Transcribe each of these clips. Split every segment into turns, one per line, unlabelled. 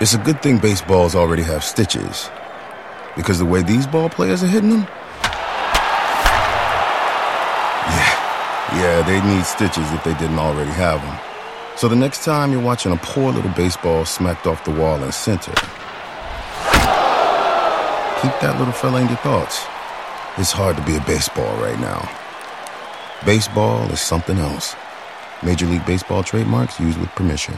It's a good thing baseballs already have stitches, because the way these ball players are hitting them, yeah, they need stitches if they didn't already have them. So the next time you're watching a poor little baseball smacked off the wall in center, keep that little fella in your thoughts. It's hard to be a baseball right now. Baseball is something else. Major League Baseball trademarks used with permission.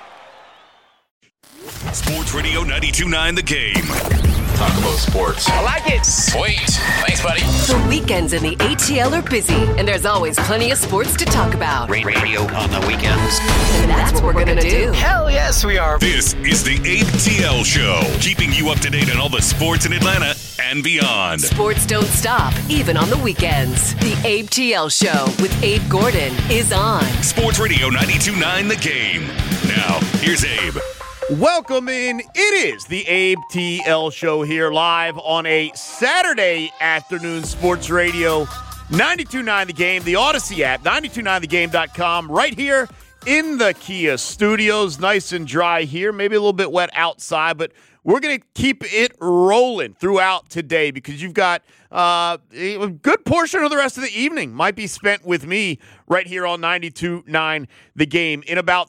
Sports Radio 92.9 The Game.
Talk about sports.
I like it.
Sweet. Thanks, buddy.
The weekends in the ATL are busy, and there's always plenty of sports to talk about.
Radio on the weekends.
And that's what we're going to do.
Hell yes, we are.
This is the Abe TL Show, keeping you up to date on all the sports in Atlanta and beyond.
Sports don't stop, even on the weekends. The Abe TL Show with Abe Gordon is on.
Sports Radio 92.9 The Game. Now, here's Abe.
Welcome in. It is the Abe TL Show here live on a Saturday afternoon. Sports Radio 92.9 The Game, the Odyssey app, 929thegame.com, right here in the Kia studios. Nice and dry here, maybe a little bit wet outside, but we're going to keep it rolling throughout today because you've got a good portion of the rest of the evening might be spent with me right here on 92.9 The Game in about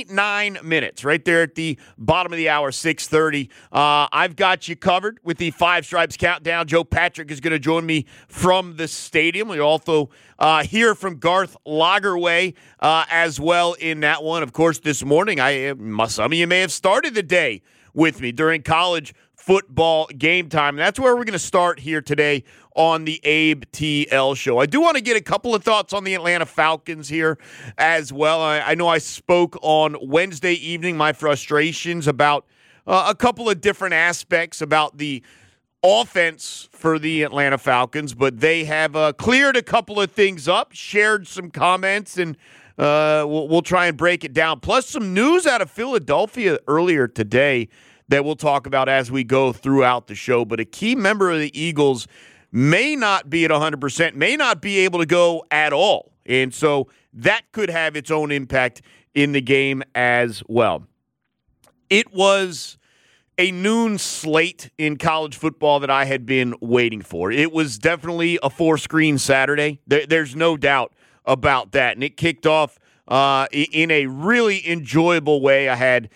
29 minutes, right there at the bottom of the hour, 6:30. I've got you covered with the Five Stripes Countdown. Joe Patrick is going to join me from the stadium. We also hear from Garth Lagerwey as well in that one. Of course, this morning, some of you may have started the day with me during college football game time. And that's where we're going to start here today on the Abe TL Show. I do want to get a couple of thoughts on the Atlanta Falcons here as well. I know I spoke on Wednesday evening my frustrations about a couple of different aspects about the offense for the Atlanta Falcons, but they have cleared a couple of things up, shared some comments, and we'll try and break it down. Plus some news out of Philadelphia earlier today that we'll talk about as we go throughout the show. But a key member of the Eagles may not be at 100%, may not be able to go at all. And so that could have its own impact in the game as well. It was a noon slate in college football that I had been waiting for. It was definitely a four-screen Saturday. There's no doubt about that. And it kicked off in a really enjoyable way. I had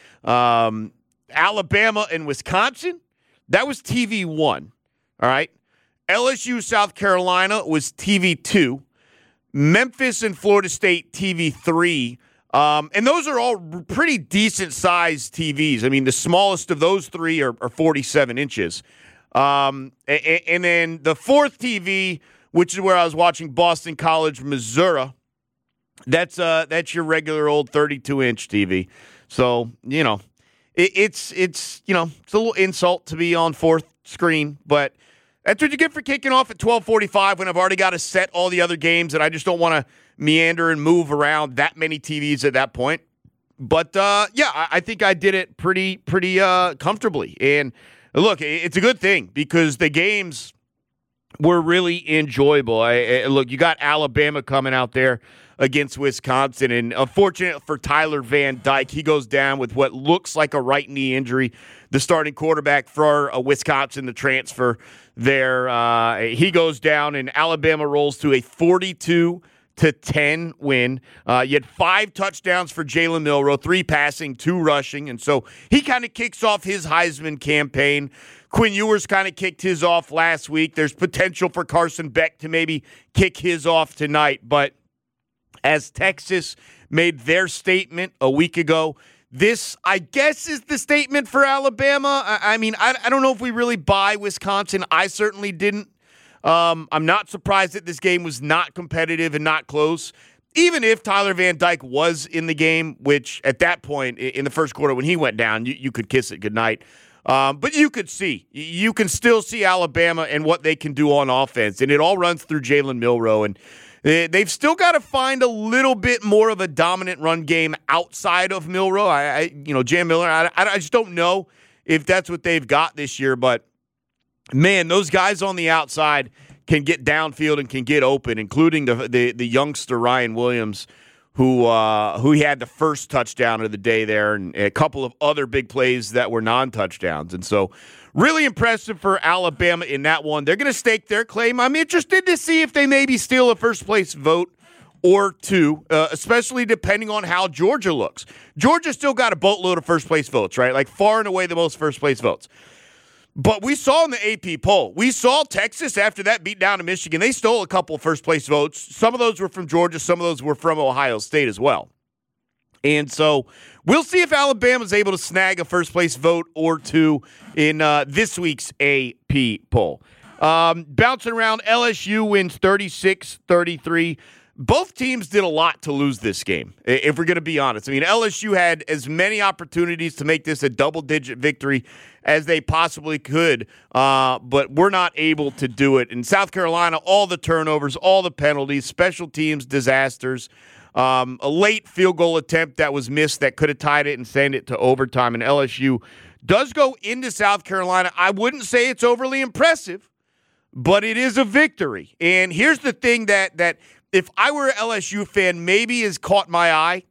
Alabama and Wisconsin. That was TV1. All right. LSU, South Carolina was TV2. Memphis and Florida State, TV3. And those are all pretty decent-sized TVs. I mean, the smallest of those three are 47 inches. And then the fourth TV, which is where I was watching Boston College, Missouri, that's your regular old 32-inch TV. So, you know, it's a little insult to be on fourth screen, but that's what you get for kicking off at 12:45 when I've already got to set all the other games, and I just don't want to meander and move around that many TVs at that point. But, I think I did it pretty comfortably. And, look, it's a good thing because the games were really enjoyable. Look, you got Alabama coming out there against Wisconsin, and unfortunate for Tyler Van Dyke, he goes down with what looks like a right knee injury. The starting quarterback for Wisconsin, the transfer there, he goes down, and Alabama rolls to a 42-10 win. You had 5 touchdowns for Jalen Milroe, 3 passing, 2 rushing, and so he kind of kicks off his Heisman campaign. Quinn Ewers kind of kicked his off last week. There's potential for Carson Beck to maybe kick his off tonight, but as Texas made their statement a week ago, this, I guess, is the statement for Alabama. I mean, I don't know if we really buy Wisconsin. I certainly didn't. I'm not surprised that this game was not competitive and not close. Even if Tyler Van Dyke was in the game, which at that point in the first quarter when he went down, you could kiss it goodnight. But you can still see Alabama and what they can do on offense. And it all runs through Jalen Milroe. And they've still got to find a little bit more of a dominant run game outside of Milroe. Jam Miller, I just don't know if that's what they've got this year. But, man, those guys on the outside can get downfield and can get open, including the youngster Ryan Williams, who had the first touchdown of the day there, and a couple of other big plays that were non-touchdowns. And so really impressive for Alabama in that one. They're going to stake their claim. I'm interested to see if they maybe steal a first-place vote or two, especially depending on how Georgia looks. Georgia still got a boatload of first-place votes, right? Like far and away the most first-place votes. But we saw in the AP poll, we saw Texas after that beat down to Michigan. They stole a couple of first-place votes. Some of those were from Georgia. Some of those were from Ohio State as well. And so we'll see if Alabama's able to snag a first-place vote or two in this week's AP poll. Bouncing around, LSU wins 36-33. Both teams did a lot to lose this game, if we're going to be honest. I mean, LSU had as many opportunities to make this a double-digit victory as they possibly could, but we're not able to do it. In South Carolina, all the turnovers, all the penalties, special teams disasters, a late field goal attempt that was missed that could have tied it and sent it to overtime. And LSU does go into South Carolina. I wouldn't say it's overly impressive, but it is a victory. And here's the thing that if I were an LSU fan, maybe has caught my eye.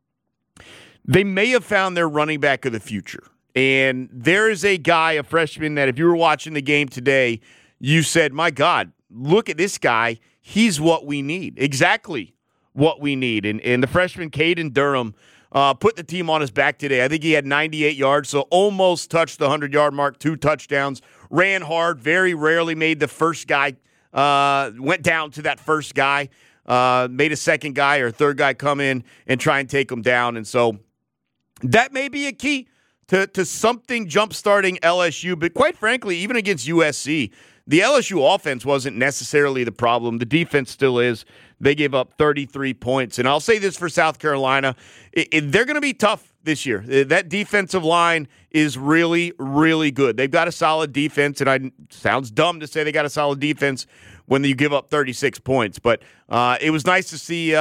They may have found their running back of the future. And there is a guy, a freshman, that if you were watching the game today, you said, my God, look at this guy. He's what we need. Exactly what we need. And the freshman, Caden Durham, put the team on his back today. I think he had 98 yards, so almost touched the 100-yard mark, 2 touchdowns. Ran hard, very rarely made the first guy, went down to that first guy. Made a second guy or third guy come in and try and take him down. And so that may be a key to something jump-starting LSU. But quite frankly, even against USC, the LSU offense wasn't necessarily the problem. The defense still is. They gave up 33 points. And I'll say this for South Carolina. They're going to be tough this year. That defensive line is really, really good. They've got a solid defense, and sounds dumb to say they got a solid defense when you give up 36 points. But it was nice to see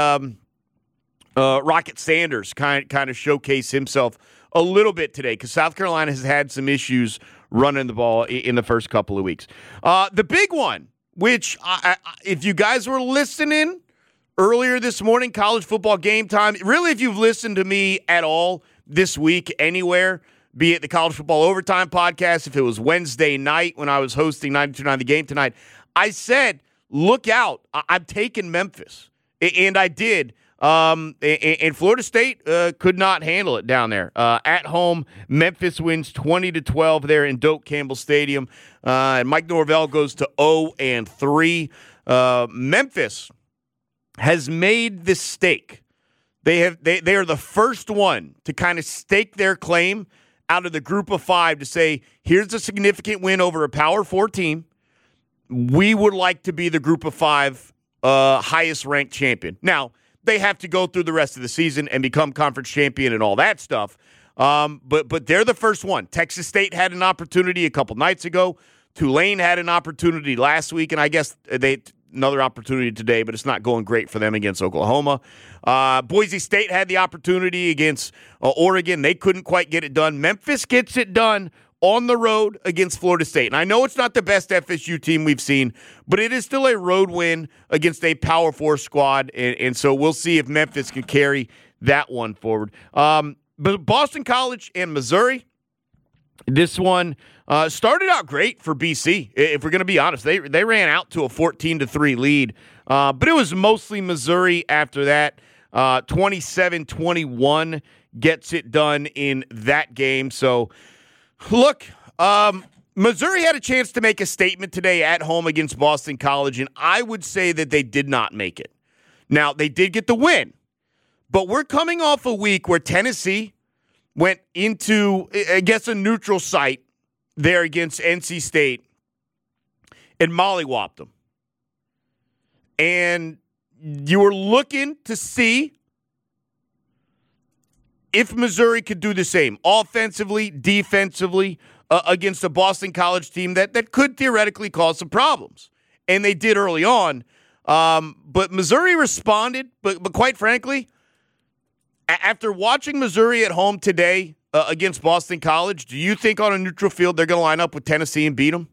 Rocket Sanders kind of showcase himself a little bit today, because South Carolina has had some issues running the ball in the first couple of weeks. The big one, which if you guys were listening earlier this morning, College Football Game Time, really if you've listened to me at all this week anywhere, be it the College Football Overtime podcast, if it was Wednesday night when I was hosting 92.9 The Game tonight, I said, look out, I'm taking Memphis. And I did. And Florida State could not handle it down there. At home, Memphis wins 20-12 there in Doak Campbell Stadium. And Mike Norvell goes to 0-3. Memphis has made the stake. They are the first one to kind of stake their claim out of the group of 5 to say, here's a significant win over a Power 4 team. We would like to be the group of 5 highest ranked champion. Now, they have to go through the rest of the season and become conference champion and all that stuff. But they're the first one. Texas State had an opportunity a couple nights ago. Tulane had an opportunity last week, and I guess another opportunity today, but it's not going great for them against Oklahoma. Boise State had the opportunity against Oregon. They couldn't quite get it done. Memphis gets it done on the road against Florida State. And I know it's not the best FSU team we've seen, but it is still a road win against a Power 4 squad. And so we'll see if Memphis can carry that one forward. But Boston College and Missouri, this one started out great for BC. If we're going to be honest, they ran out to a 14-3 lead. But it was mostly Missouri after that. 27-21 gets it done in that game. So, look, Missouri had a chance to make a statement today at home against Boston College, and I would say that they did not make it. Now, they did get the win, but we're coming off a week where Tennessee went into, I guess, a neutral site there against NC State and mollywopped them. And you were looking to see if Missouri could do the same, offensively, defensively, against a Boston College team that could theoretically cause some problems. And they did early on. But Missouri responded. But quite frankly, after watching Missouri at home today against Boston College, do you think on a neutral field they're going to line up with Tennessee and beat them?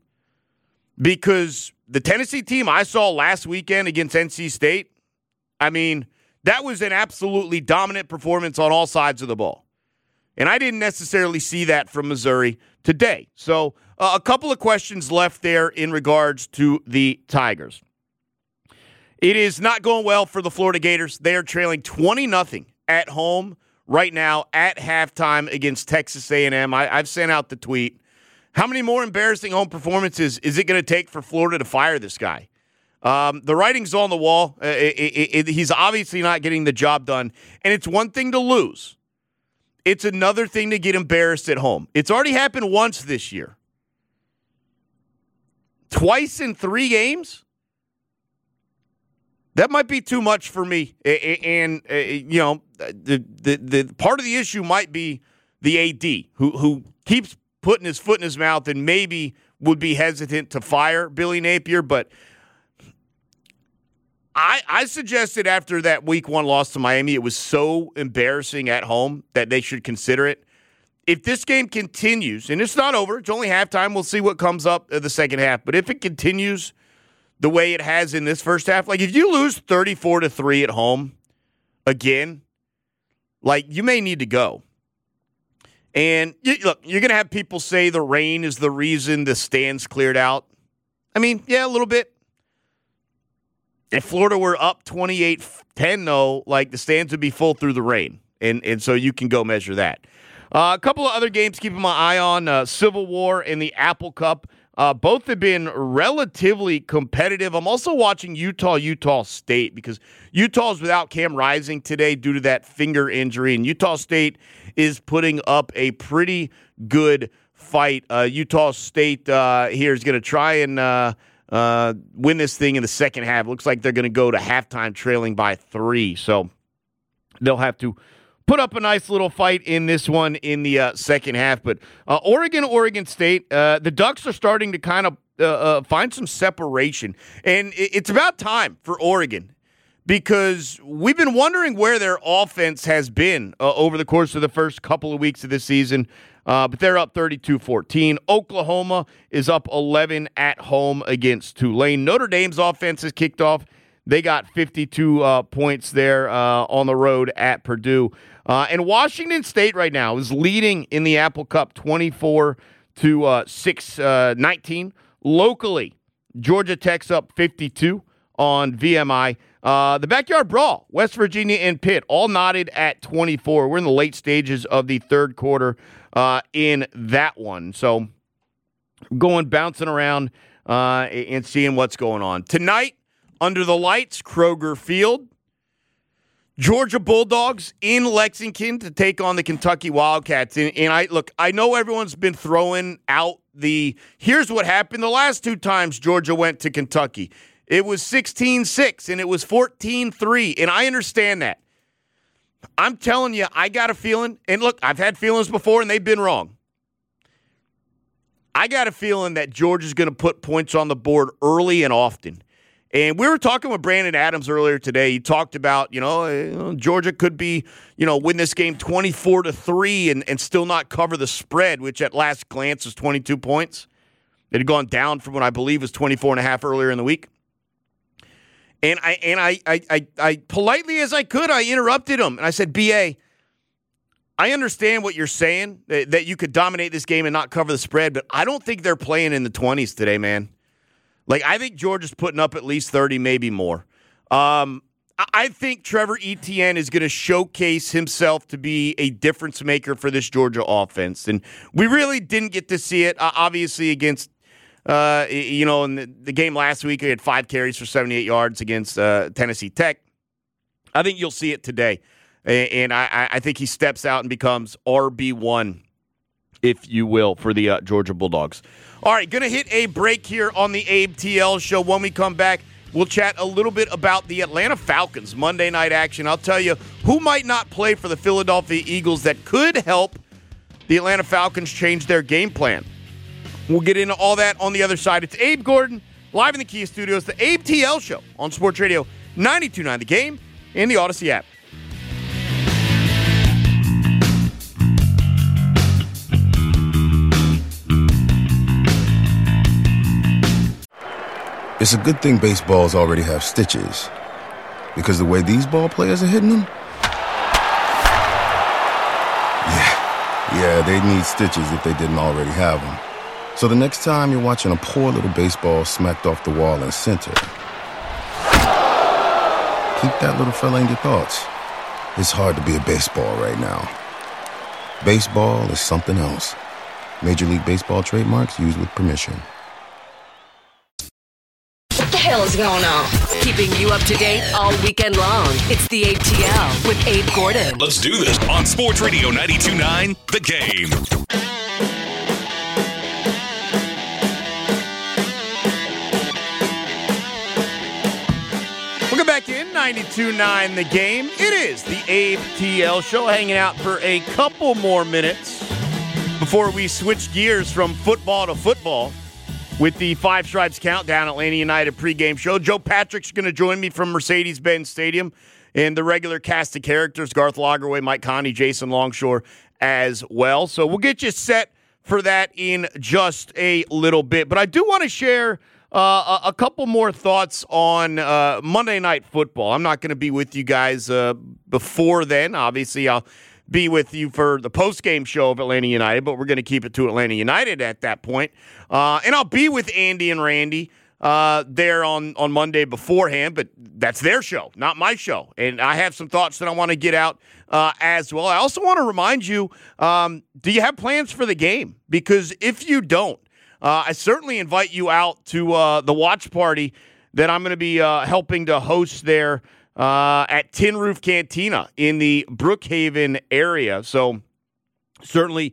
Because the Tennessee team I saw last weekend against NC State, I mean, That was an absolutely dominant performance on all sides of the ball. And I didn't necessarily see that from Missouri today. So a couple of questions left there in regards to the Tigers. It is not going well for the Florida Gators. They are trailing 20-0 at home right now at halftime against Texas A&M. I've sent out the tweet. How many more embarrassing home performances is it going to take for Florida to fire this guy? The writing's on the wall. He's obviously not getting the job done. And it's one thing to lose. It's another thing to get embarrassed at home. It's already happened once this year. Twice in 3 games? That might be too much for me. And the part of the issue might be the AD, who keeps putting his foot in his mouth and maybe would be hesitant to fire Billy Napier. But I suggested after that Week 1 loss to Miami, it was so embarrassing at home that they should consider it. If this game continues, and it's not over, it's only halftime, we'll see what comes up in the second half. But if it continues the way it has in this first half, like if you lose 34-3 at home again, like you may need to go. And look, you're going to have people say the rain is the reason the stands cleared out. I mean, yeah, a little bit. If Florida were up 28-10, though, like the stands would be full through the rain. And so you can go measure that. A couple of other games keeping my eye on, Civil War and the Apple Cup. Both have been relatively competitive. I'm also watching Utah State because Utah's without Cam Rising today due to that finger injury, and Utah State is putting up a pretty good fight. Utah State here is going to try and win this thing in the second half. Looks like they're going to go to halftime trailing by 3, so they'll have to put up a nice little fight in this one in the second half. But Oregon State, the Ducks are starting to kind of find some separation. And it's about time for Oregon because we've been wondering where their offense has been over the course of the first couple of weeks of this season. But they're up 32-14. Oklahoma is up 11 at home against Tulane. Notre Dame's offense has kicked off. They got 52 points there on the road at Purdue. And Washington State right now is leading in the Apple Cup 24-19. Locally, Georgia Tech's up 52 on VMI. The Backyard Brawl, West Virginia and Pitt, all knotted at 24. We're in the late stages of the third quarter in that one. So bouncing around and seeing what's going on. Tonight, under the lights, Kroger Field. Georgia Bulldogs in Lexington to take on the Kentucky Wildcats. And I know everyone's been throwing out here's what happened the last 2 times Georgia went to Kentucky. It was 16-6 and it was 14-3, and I understand that. I'm telling you, I got a feeling, and look, I've had feelings before and they've been wrong. I got a feeling that Georgia's going to put points on the board early and often. And we were talking with Brandon Adams earlier today. He talked about, Georgia could be, win this game 24-3 and still not cover the spread, which at last glance was 22 points. It had gone down from what I believe was 24.5 earlier in the week. And I politely as I could, I interrupted him. And I said, BA, I understand what you're saying, that you could dominate this game and not cover the spread, but I don't think they're playing in the 20s today, man. Like, I think Georgia's putting up at least 30, maybe more. I think Trevor Etienne is going to showcase himself to be a difference maker for this Georgia offense. And we really didn't get to see it, obviously, against, in the game last week. He had 5 carries for 78 yards against Tennessee Tech. I think you'll see it today. And I think he steps out and becomes RB1, if you will, for the Georgia Bulldogs. All right, going to hit a break here on the Abe TL Show. When we come back, we'll chat a little bit about the Atlanta Falcons Monday night action. I'll tell you who might not play for the Philadelphia Eagles that could help the Atlanta Falcons change their game plan. We'll get into all that on the other side. It's Abe Gordon, live in the Kia Studios, the Abe TL Show on Sports Radio 92.9 The Game and the Odyssey app.
It's a good thing baseballs already have stitches. Because the way these ball players are hitting them, yeah, they'd need stitches if they didn't already have them. So the next time you're watching a poor little baseball smacked off the wall in center, keep that little fella in your thoughts. It's hard to be a baseball right now. Baseball is something else. Major League Baseball trademarks used with permission.
What the hell is going on?
Keeping you up to date all weekend long. It's the ATL with Abe Gordon.
Let's do this on Sports Radio 92.9 The Game.
Welcome back in 92.9 The Game. It is the Abe TL Show, hanging out for a couple more minutes before we switch gears from football to football with the Five Stripes Countdown Atlanta United pregame show. Joe Patrick's going to join me from Mercedes-Benz Stadium, and the regular cast of characters, Garth Lagerwey, Mike Connie, Jason Longshore as well. So we'll get you set for that in just a little bit. But I do want to share a couple more thoughts on Monday Night Football. I'm not going to be with you guys before then. Obviously, I'll be with you for the post-game show of Atlanta United, but we're going to keep it to Atlanta United at that point. And I'll be with Andy and Randy there on Monday beforehand, but that's their show, not my show. And I have some thoughts that I want to get out as well. I also want to remind you, do you have plans for the game? Because if you don't, I certainly invite you out to the watch party that I'm going to be helping to host there at Tin Roof Cantina in the Brookhaven area. So certainly,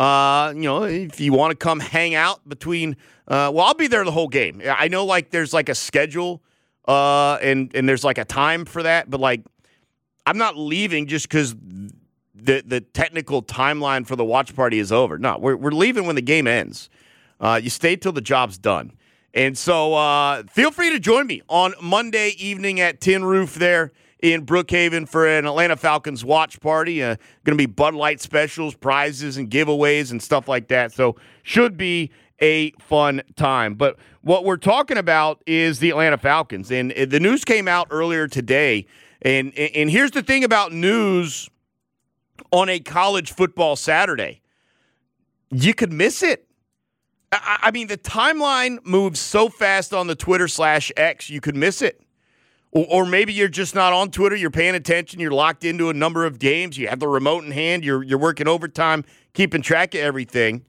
if you want to come hang out between, I'll be there the whole game. I know there's a schedule and there's a time for that, but I'm not leaving just because the technical timeline for the watch party is over. No, we're leaving when the game ends. You stay till the job's done. And so feel free to join me on Monday evening at Tin Roof there in Brookhaven for an Atlanta Falcons watch party. Going to be Bud Light specials, prizes, and giveaways and stuff like that. So should be a fun time. But what we're talking about is the Atlanta Falcons. And the news came out earlier today. And here's the thing about news on a college football Saturday. You could miss it. I mean, the timeline moves so fast on the Twitter/X, you could miss it. Or maybe you're just not on Twitter. You're paying attention. You're locked into a number of games. You have the remote in hand. You're working overtime, keeping track of everything.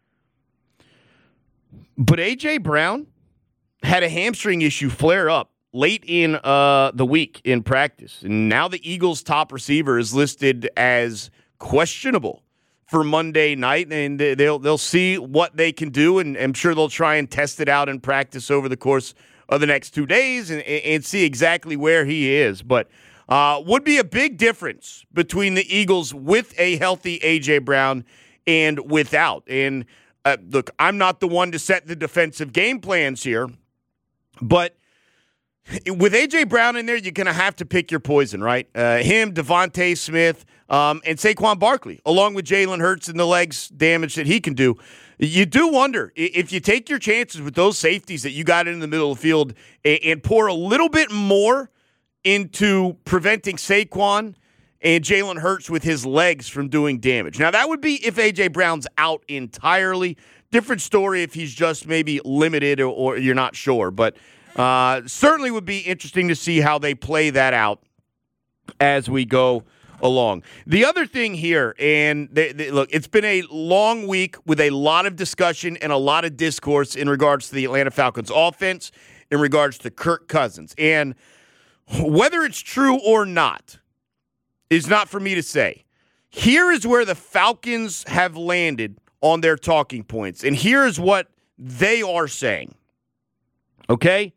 But A.J. Brown had a hamstring issue flare up late in the week in practice. And now the Eagles' top receiver is listed as questionable for Monday night, and they'll see what they can do, and I'm sure they'll try and test it out in practice over the course of the next 2 days and see exactly where he is. But would be a big difference between the Eagles with a healthy A.J. Brown and without. And look, I'm not the one to set the defensive game plans here, but with A.J. Brown in there, you're going to have to pick your poison, right? Him, Devontae Smith, and Saquon Barkley, along with Jalen Hurts and the legs damage that he can do. You do wonder if you take your chances with those safeties that you got in the middle of the field and pour a little bit more into preventing Saquon and Jalen Hurts with his legs from doing damage. Now, that would be if A.J. Brown's out entirely. Different story if he's just maybe limited or you're not sure. But certainly would be interesting to see how they play that out as we go along. The other thing here, and look, it's been a long week with a lot of discussion and a lot of discourse in regards to the Atlanta Falcons offense, in regards to Kirk Cousins. And whether it's true or not is not for me to say. Here is where the Falcons have landed on their talking points, and here is what they are saying. Okay?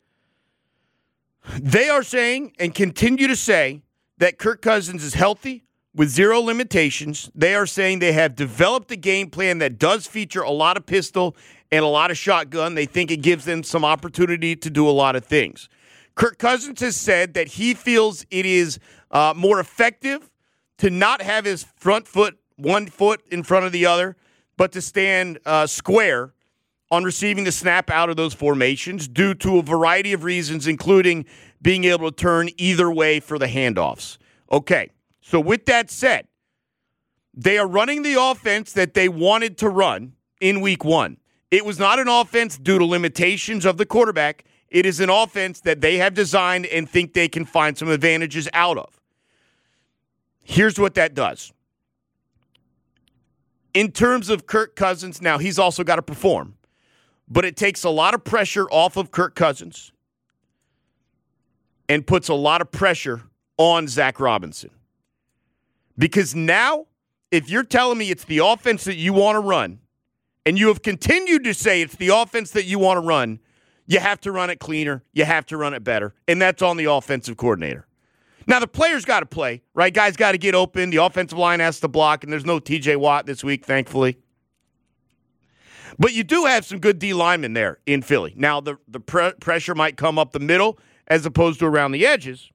They are saying and continue to say that Kirk Cousins is healthy with zero limitations. They are saying they have developed a game plan that does feature a lot of pistol and a lot of shotgun. They think it gives them some opportunity to do a lot of things. Kirk Cousins has said that he feels it is more effective to not have his front foot, one foot in front of the other, but to stand square on receiving the snap out of those formations due to a variety of reasons, including being able to turn either way for the handoffs. Okay, so with that said, they are running the offense that they wanted to run in week 1. It was not an offense due to limitations of the quarterback. It is an offense that they have designed and think they can find some advantages out of. Here's what that does. In terms of Kirk Cousins, now he's also got to perform, but it takes a lot of pressure off of Kirk Cousins and puts a lot of pressure on Zach Robinson. Because now, if you're telling me it's the offense that you want to run, and you have continued to say it's the offense that you want to run, you have to run it cleaner, you have to run it better, and that's on the offensive coordinator. Now, the players got to play, right? Guys got to get open. The offensive line has to block, and there's no T.J. Watt this week, thankfully. But you do have some good D linemen there in Philly. Now, the pressure might come up the middle as opposed to around the edges.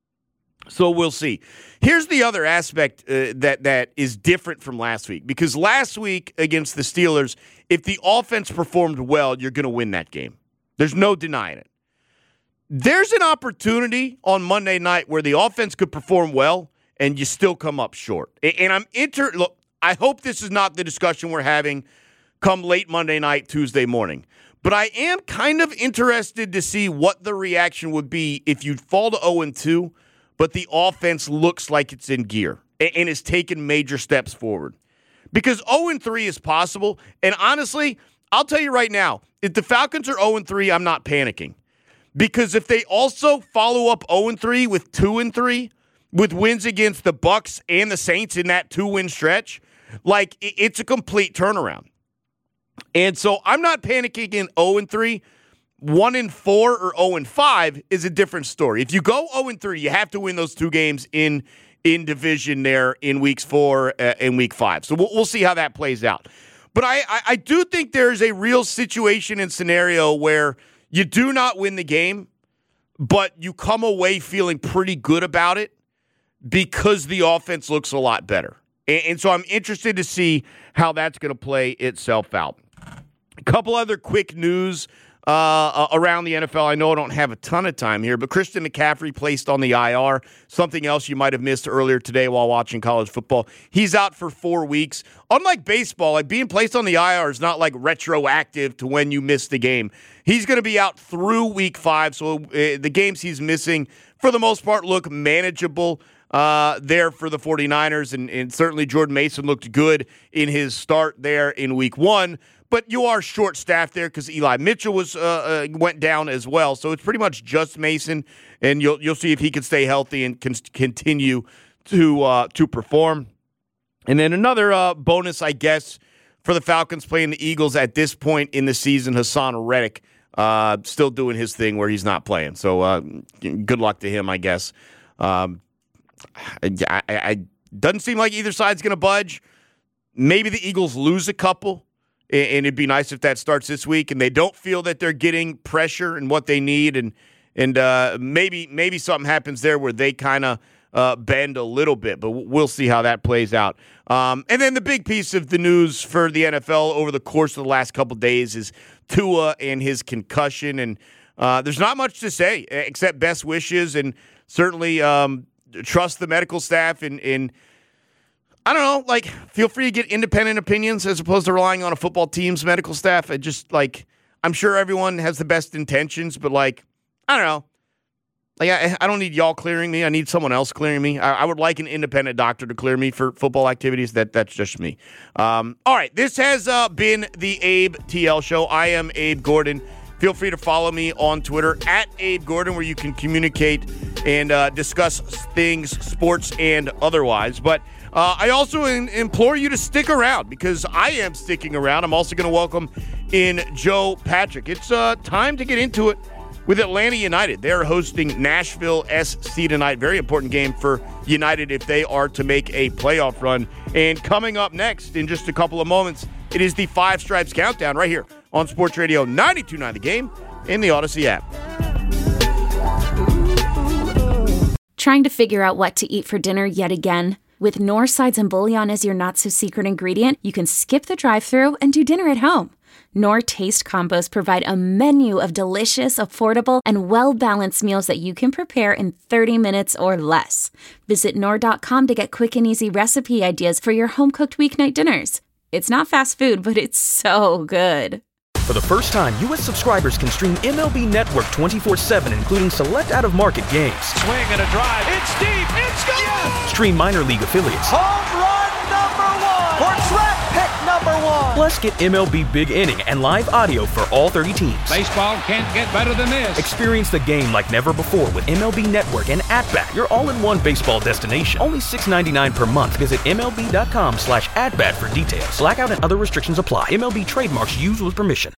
So we'll see. Here's the other aspect that is different from last week. Because last week against the Steelers, if the offense performed well, you're going to win that game. There's no denying it. There's an opportunity on Monday night where the offense could perform well and you still come up short. And look, I hope this is not the discussion we're having come late Monday night, Tuesday morning. But I am kind of interested to see what the reaction would be if you'd fall to 0-2, but the offense looks like it's in gear and is taking major steps forward. Because 0-3 is possible, and honestly, I'll tell you right now, if the Falcons are 0-3, I'm not panicking. Because if they also follow up 0-3 with 2-3, with wins against the Bucs and the Saints in that 2-win stretch, like, it's a complete turnaround. And so I'm not panicking in 0-3. 1-4 or 0-5 is a different story. If you go 0-3, you have to win those 2 games in division there in weeks 4 and week 5. So we'll see how that plays out. But I do think there's a real situation and scenario where you do not win the game, but you come away feeling pretty good about it because the offense looks a lot better. And so I'm interested to see how that's going to play itself out. A couple other quick news around the NFL. I know I don't have a ton of time here, but Christian McCaffrey placed on the IR. Something else you might have missed earlier today while watching college football. He's out for 4 weeks. Unlike baseball, like being placed on the IR is not like retroactive to when you missed the game. He's going to be out through week 5, so the games he's missing, for the most part, look manageable there for the 49ers, and certainly Jordan Mason looked good in his start there in week 1. But you are short-staffed there because Eli Mitchell went down as well. So it's pretty much just Mason, and you'll see if he can stay healthy and can continue to perform. And then another bonus, I guess, for the Falcons playing the Eagles at this point in the season, Hassan Reddick still doing his thing where he's not playing. So good luck to him, I guess. I doesn't seem like either side's going to budge. Maybe the Eagles lose a couple. And it'd be nice if that starts this week, and they don't feel that they're getting pressure and what they need, and maybe something happens there where they kind of bend a little bit, but we'll see how that plays out. And then the big piece of the news for the NFL over the course of the last couple days is Tua and his concussion, and there's not much to say except best wishes, and certainly trust the medical staff and I don't know, like, feel free to get independent opinions as opposed to relying on a football team's medical staff. I'm sure everyone has the best intentions, but, like, I don't know. Like, I don't need y'all clearing me. I need someone else clearing me. I would like an independent doctor to clear me for football activities. That's just me. All right, this has been the Abe TL Show. I am Abe Gordon. Feel free to follow me on Twitter at Abe Gordon, where you can communicate and discuss things, sports and otherwise. But I also implore you to stick around because I am sticking around. I'm also going to welcome in Joe Patrick. It's time to get into it with Atlanta United. They're hosting Nashville SC tonight. Very important game for United if they are to make a playoff run. And coming up next in just a couple of moments, it is the Five Stripes Countdown right here on Sports Radio 92.9 The Game and the Odyssey app.
Trying to figure out what to eat for dinner yet again? With Knorr sides and bouillon as your not-so-secret ingredient, you can skip the drive-thru and do dinner at home. Knorr Taste Combos provide a menu of delicious, affordable, and well-balanced meals that you can prepare in 30 minutes or less. Visit Knorr.com to get quick and easy recipe ideas for your home-cooked weeknight dinners. It's not fast food, but it's so good.
For the first time, U.S. subscribers can stream MLB Network 24/7, including select out-of-market games.
Swing and a drive. It's deep. It's gone. Yes!
Stream minor league affiliates.
Home run number 1. Or draft pick number 1.
Plus, get MLB Big Inning and live audio for all 30 teams.
Baseball can't get better than this.
Experience the game like never before with MLB Network and At-Bat, your all-in-one baseball destination. Only $6.99 per month. Visit MLB.com/atbat for details. Blackout and other restrictions apply. MLB trademarks used with permission.